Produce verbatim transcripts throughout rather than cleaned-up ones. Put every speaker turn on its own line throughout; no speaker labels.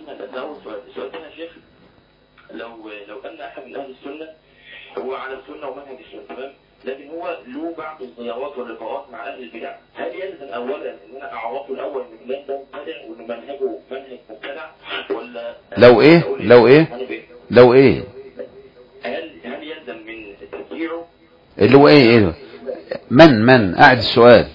سؤال ثاني يا شيخ، لو لو ان احد من اهل السنه هو على السنه ومنهج السنه تمام، لكن هو له بعض الزيارات واللقاءات مع اهل البدع، هل يلزم اولا ان انا اعرفه الاول ان الكلام ده مبتدع وان منهجه منهج مبتدع، ولا
لو ايه لو ايه لو ايه
هل هل يلزم من تفسيره
اللي هو ايه ايه من من اعد السؤال؟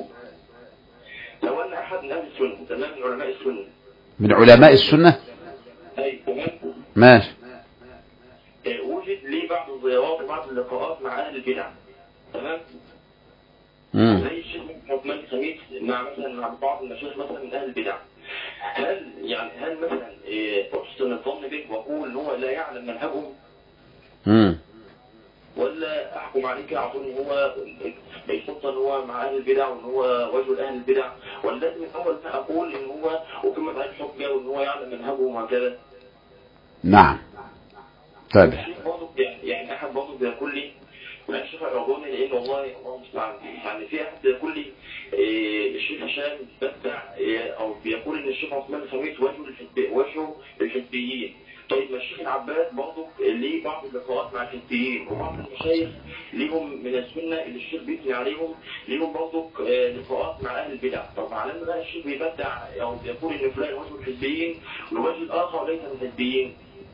لو ان احد من اهل السنه تمام، من علماء السنه
من علماء السنه
اي تمام
ماشي،
وجد ليه بعض الزيارات وبعض اللقاءات مع اهل البدع تمام،
امم
زي الشيخ عثمان الخميس مع مثلا مع بعض المشايخ مثلا من اهل البدع، هل يعني هل مثلا احسن الظن به واقول ان هو لا يعلم منهجهم،
امم
ولا احكم عليه كده على طول ان هو يفضل ان هو مع اهل البدع وان هو وجه اهل البدع، ولا لازم الاول اقول ان هو وكما عليه حجه وان هو يعلم منهجهم وكذا؟
نعم طيب.
الشيخ برضه يعني يعني احد برضه بيقول لي ما الشيخ يعذرني لان والله الله المستعان، يعني في احد بيقول لي إيه الشيخ هشام بدع إيه او بيقول ان الشيخ عثمان الخميس وجهه الحزب وجهه الحزبيين. طيب ما الشيخ العباد برضه ليه بعض اللقاءات مع الحزبيين وبعض المشايخ ليهم من السنه اللي الشيخ بيثني عليهم ليهم برضه لقاءات مع اهل البدع، طب على ان بقى الشيخ بيبدع او بيقول ان فلان وجه الحزبيين والوجه الاخر ليس من الحزبيين؟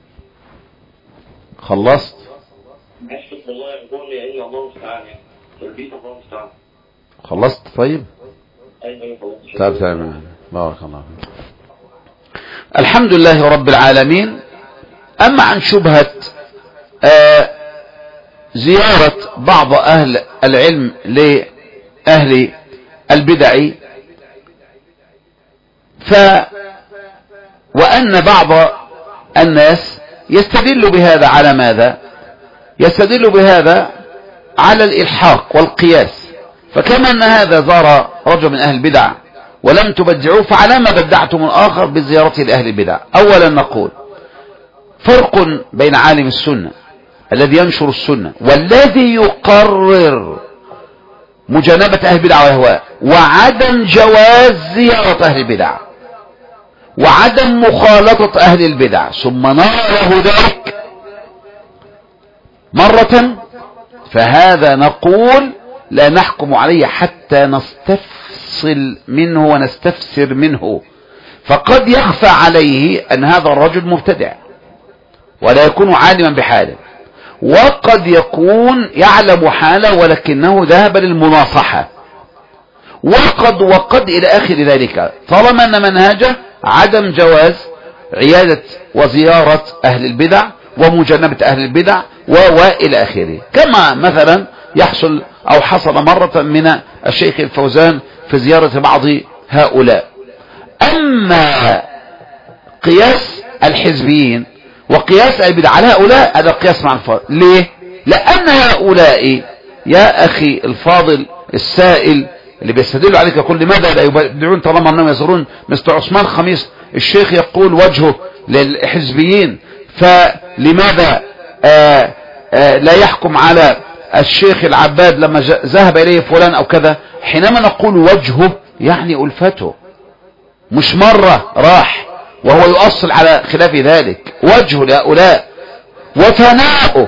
خلصت؟
أشهد والله يعذرني إن الله المستعان يعني تربية الله المستعان.
خلصت طيب؟
أيوة أيوة خلاص.
طيب تمام بارك الله فيك. الحمد لله رب العالمين. أما عن شبهة آه زيارة بعض أهل العلم لأهل البدع، ف وأن بعض الناس يستدل بهذا على ماذا؟ يستدل بهذا على الإلحاق والقياس، فكما أن هذا زار رجل من أهل البدع ولم تبدعوه، فعلى ما بدعتم الآخر بزيارته لأهل البدع. أولا نقول فرق بين عالم السنة الذي ينشر السنة والذي يقرر مجانبة أهل البدع والأهواء وعدم جواز زيارة أهل البدع وعدم مخالطة أهل البدع، ثم نرى له ذلك مرة، فهذا نقول لا نحكم عليه حتى نستفصل منه ونستفسر منه، فقد يخفى عليه أن هذا الرجل مبتدع ولا يكون عالما بحاله، وقد يكون يعلم حاله ولكنه ذهب للمناصحة، وقد وقد إلى آخر ذلك، طالما أن منهجه عدم جواز عيادة وزيارة أهل البدع ومجانبة أهل البدع وإلى آخره، كما مثلا يحصل أو حصل مرة من الشيخ الفوزان في زيارة بعض هؤلاء. أما قياس الحزبيين وقياس البدع على هؤلاء هذا قياس مع الفاضل. ليه؟ لأن هؤلاء يا أخي الفاضل السائل اللي بيستدلوا عليك يقول لماذا لا يبدعون طالما أنهم يزورون مثل عثمان خميس، الشيخ يقول وجهه للحزبيين، فلماذا آآ آآ لا يحكم على الشيخ العباد لما ذهب إليه فلان أو كذا؟ حينما نقول وجهه يعني ألفته، مش مرة راح وهو يؤصل على خلاف ذلك، وجهه لهؤلاء وثناؤه،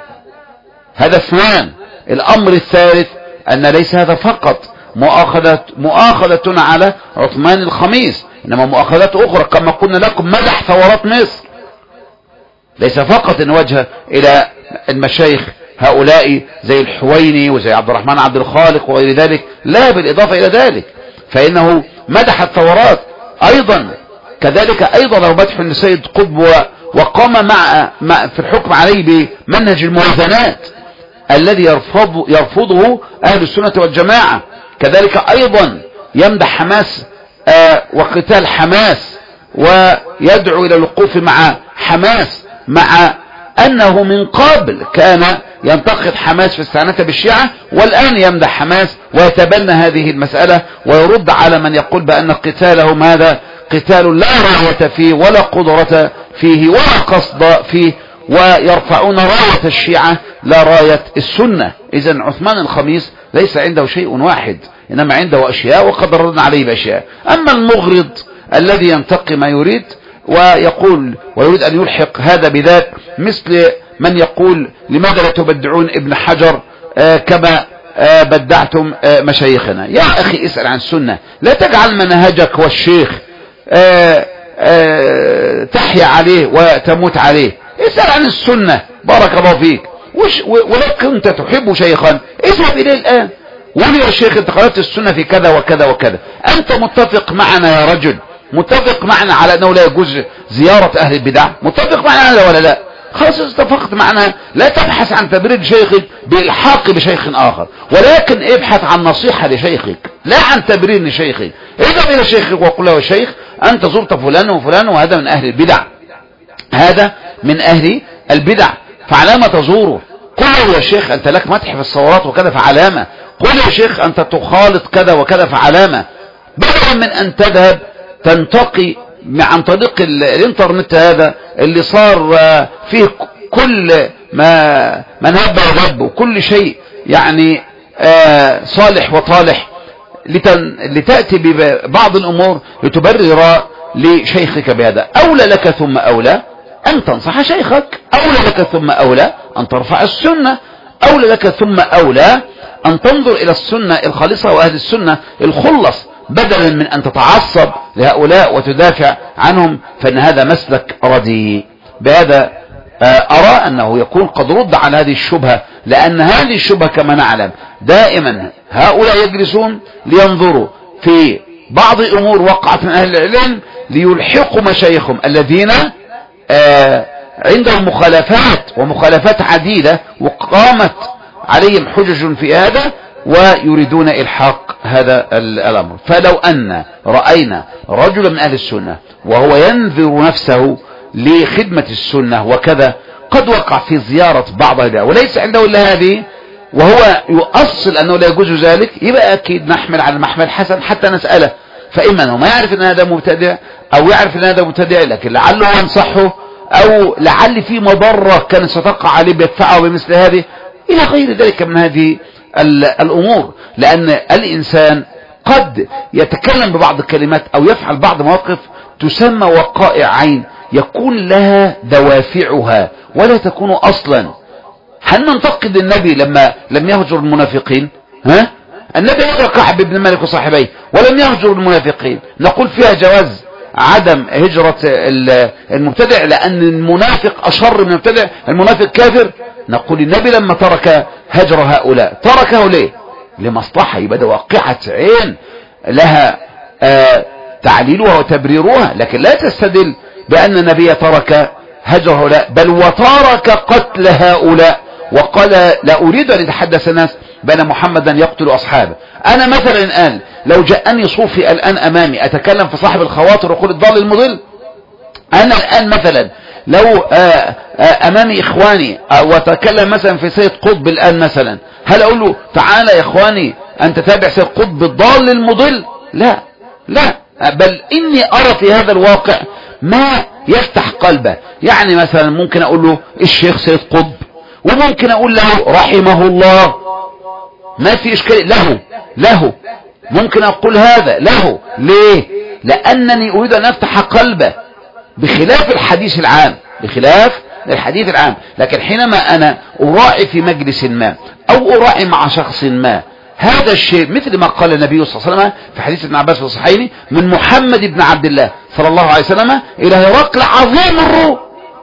هذا اثنان. الأمر الثالث أن ليس هذا فقط مؤاخذة مؤاخذة على عثمان الخميس، إنما مؤاخذات أخرى كما قلنا لكم مدح ثورات مصر، ليس فقط إن وجه إلى المشايخ هؤلاء زي الحويني وزي عبد الرحمن عبد الخالق وغير ذلك، لا، بالإضافة إلى ذلك فإنه مدح الثورات أيضا، كذلك أيضا لو مدح السيد قطب وقام مع, مع في الحكم عليه بمنهج الموازنات الذي يرفض يرفضه أهل السنة والجماعة، كذلك أيضا يمدح حماس آه وقتال حماس ويدعو إلى الوقوف مع حماس، مع أنه من قبل كان ينتقد حماس في استعانته بالشيعة، والآن يمدح حماس ويتبنى هذه المسألة ويرد على من يقول بأن قتالهم هذا قتال لا راية فيه ولا قدرة فيه ولا قصد فيه، ويرفعون راية الشيعة لا راية السنة. إذن عثمان الخميس ليس عنده شيء واحد، إنما عنده أشياء وقد ردنا عليه بأشياء. أما المغرض الذي ينتقي ما يريد ويقول ويريد أن يلحق هذا بذاك، مثل من يقول لماذا لا تبدعون ابن حجر آه كما آه بدعتم آه مشايخنا. يا أخي اسأل عن السنة، لا تجعل منهجك والشيخ آه آه تحيا عليه وتموت عليه. اسأل عن السنة بارك الله فيك. ولو كنت تحب شيخا اذهب إليه الآن وقل يا شيخ انت خالفت السنة في كذا وكذا وكذا، أنت متفق معنا يا رجل؟ متفق معنا على أنه لا يجوز زيارة أهل البدع؟ متفق معنا ولا لا؟ خلاص اتفقت معنا. لا تبحث عن تبرير شيخك بإلحاق بشيخ آخر، ولكن ابحث عن نصيحة لشيخك لا عن تبرير لشيخك. اذهب إلى شيخك وقل له يا شيخ أنت زرت فلان وفلان وهذا من أهل البدع، هذا من أهل البدع، فعلامة تزوره. قل له يا شيخ أنت لك مدح في الصورات وكذا فعلامة. قل يا شيخ أنت تخالط كذا وكذا فعلامة، بدلا من أن تذهب تنتقي عن طريق الانترنت هذا اللي صار فيه كل ما من هب وذب وكل شيء يعني صالح وطالح، لتأتي ببعض الأمور لتبرر لشيخك بهذا. أولى لك ثم أولى أن تنصح شيخك، أولى لك ثم أولى أن ترفع السنة، أولى لك ثم أولى أن تنظر إلى السنة الخالصة وأهل السنة الخلص، بدلا من أن تتعصب لهؤلاء وتدافع عنهم، فإن هذا مسلك رديء. بهذا أرى أنه يكون قد رد على هذه الشبهة، لأن هذه الشبهة كما نعلم دائما هؤلاء يجلسون لينظروا في بعض أمور وقعت من أهل العلم ليلحقوا مشايخهم الذين آه عندهم مخالفات ومخالفات عديدة وقامت عليهم حجج في هذا ويريدون إلحاق هذا الأمر. فلو أن رأينا رجلا من أهل السنة وهو ينذر نفسه لخدمة السنة وكذا قد وقع في زيارة بعض هذا وليس عنده إلا هذه وهو يؤصل أنه لا يجوز ذلك، يبقى أكيد نحمل على المحمل الحسن حتى نسأله، فإما أنه ما يعرف أن هذا مبتدع أو يعرف أن هذا مبتدع لكن لعله ينصحه، أو لعل في مضرة كانت ستقع عليه بيدفعه بمثل هذه إلى غير ذلك من هذه الأمور. لأن الإنسان قد يتكلم ببعض الكلمات أو يفعل بعض مواقف تسمى وقائع عين يكون لها دوافعها ولا تكون أصلا. هل ننتقد النبي لما لم يهجر المنافقين؟ ها؟ النبي هجر كعب بن مالك وصاحبيه ولم يهجر المنافقين، نقول فيها جواز عدم هجرة المبتدع لأن المنافق أشر من المبتدع، المنافق كافر. نقول النبي لما ترك هجر هؤلاء تركه ليه؟ لمصلحة، يبقى ده واقعة عين لها آه تعليلها وتبريرها، لكن لا تستدل بأن النبي ترك هجر هؤلاء بل وترك قتل هؤلاء وقال لا أريد أن يتحدث الناس بأن محمدا يقتل أصحابه. أنا مثلا الآن لو جاءني صوفي الآن أمامي أتكلم في صاحب الخواطر ويقول الضال المضل، أنا الآن مثلا لو آآ آآ أمامي إخواني وأتكلم مثلا في سيد قطب الآن مثلا، هل أقول له تعالى يا إخواني أنت تابع سيد قطب الضال المضل؟ لا لا، بل إني أرى في هذا الواقع ما يفتح قلبه. يعني مثلا ممكن أقول له الشيخ سيد قطب، وممكن أقول له رحمه الله، ما في إشكال، له له ممكن أقول هذا له. ليه؟ لأنني أريد أن أفتح قلبه بخلاف الحديث العام، بخلاف الحديث العام. لكن حينما أنا أراعي في مجلس ما أو أراعي مع شخص ما هذا الشيء، مثل ما قال النبي صلى الله عليه وسلم في حديث ابن عباس في الصحيحين من محمد بن عبد الله صلى الله عليه وسلم إلى هرقل عظيم الروم،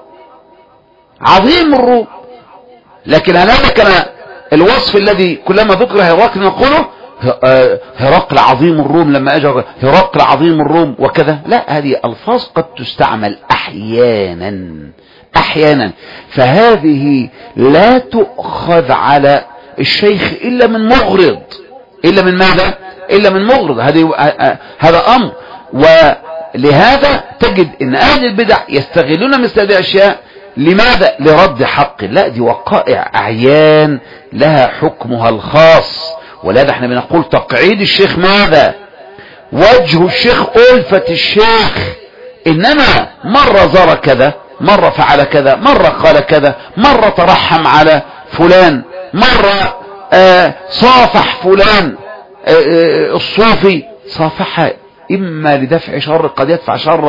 عظيم الروم. لكن هل هذا كان الوصف الذي كلما ذكر هرقل نقوله هرقل عظيم الروم لما أجر هرقل عظيم الروم وكذا؟ لا، هذه ألفاظ قد تستعمل أحيانا أحيانا، فهذه لا تؤخذ على الشيخ إلا من مغرض، إلا من ماذا؟ إلا من مغرض. هذه هذا أمر. ولهذا تجد أن أهل البدع يستغلون مثل هذه الأشياء. لماذا؟ لرد حق. لا، دي وقائع أعيان لها حكمها الخاص. ولهذا احنا بنقول تقعيد الشيخ ماذا؟ وجه الشيخ ألفة الشيخ. إنما مرة زار كذا، مرة فعل كذا، مرة قال كذا، مرة ترحم على فلان، مرة آه صافح فلان آه آه الصوفي، صافحها إما لدفع شر قد يدفع شر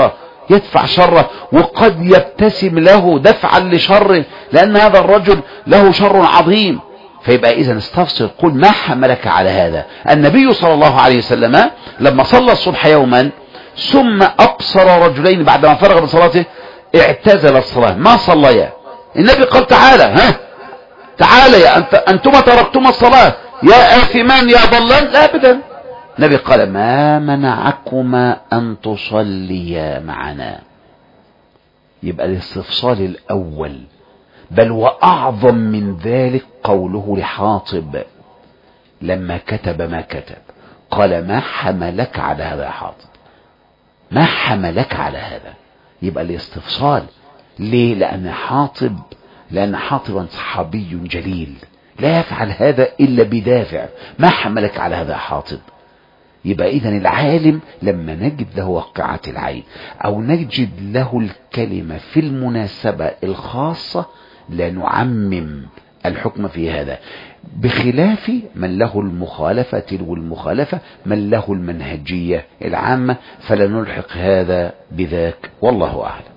يدفع شره، وقد يبتسم له دفعا لشره، لأن هذا الرجل له شر عظيم. فيبقى إذا استفسر، قل ما حملك على هذا. النبي صلى الله عليه وسلم لما صلى الصبح يوما ثم أبصر رجلين بعدما فرغ من صلاته اعتزل الصلاة ما صليا. النبي قال تعالى ها تعالى يا أنت أنتما تركتما الصلاة يا آثمان يا ضلال. لا أبدا. النبي قال ما منعكما أن تصليا معنا. يبقى الاستفصال الأول. بل وأعظم من ذلك قوله لحاطب لما كتب ما كتب، قال ما حملك على هذا يا حاطب، ما حملك على هذا. يبقى الاستفصال ليه؟ لأن حاطب لأن حاطبا صحابي جليل لا يفعل هذا إلا بدافع. ما حملك على هذا يا حاطب. يبقى إذن العالم لما نجد له وقعة العين أو نجد له الكلمة في المناسبة الخاصة لا نعمم الحكم في هذا، بخلاف من له المخالفة تلو المخالفة من له المنهجية العامة، فلا نلحق هذا بذاك، والله أعلم.